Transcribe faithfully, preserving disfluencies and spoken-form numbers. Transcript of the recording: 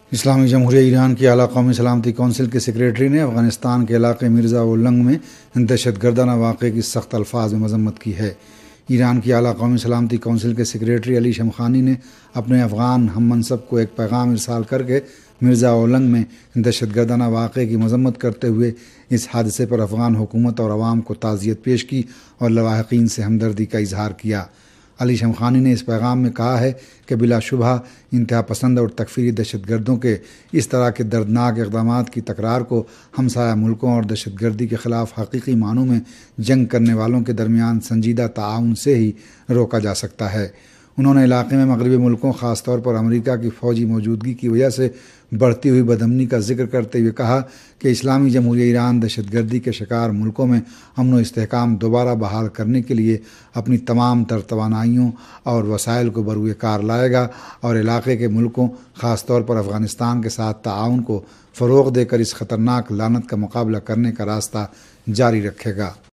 اسلامی جمہوریہ ایران کی اعلیٰ قومی سلامتی کونسل کے سیکریٹری نے افغانستان کے علاقے مرزا اولنگ میں دہشت گردانہ واقعے کی سخت الفاظ میں مذمت کی ہے۔ ایران کی اعلیٰ قومی سلامتی کونسل کے سیکریٹری علی شمخانی نے اپنے افغان ہم منصب کو ایک پیغام ارسال کر کے مرزا اولنگ میں دہشت گردانہ واقعے کی مذمت کرتے ہوئے اس حادثے پر افغان حکومت اور عوام کو تعزیت پیش کی اور لواحقین سے ہمدردی کا اظہار کیا۔ علی شمخانی نے اس پیغام میں کہا ہے کہ بلا شبہ انتہا پسند اور تکفیری دہشت گردوں کے اس طرح کے دردناک اقدامات کی تکرار کو ہمسایہ ملکوں اور دہشت گردی کے خلاف حقیقی معنوں میں جنگ کرنے والوں کے درمیان سنجیدہ تعاون سے ہی روکا جا سکتا ہے۔ انہوں نے علاقے میں مغربی ملکوں خاص طور پر امریکہ کی فوجی موجودگی کی وجہ سے بڑھتی ہوئی بدامنی کا ذکر کرتے ہوئے کہا کہ اسلامی جمہوریہ ایران دہشت گردی کے شکار ملکوں میں امن و استحکام دوبارہ بحال کرنے کے لیے اپنی تمام تر توانائیوں اور وسائل کو بروئے کار لائے گا اور علاقے کے ملکوں خاص طور پر افغانستان کے ساتھ تعاون کو فروغ دے کر اس خطرناک لعنت کا مقابلہ کرنے کا راستہ جاری رکھے گا۔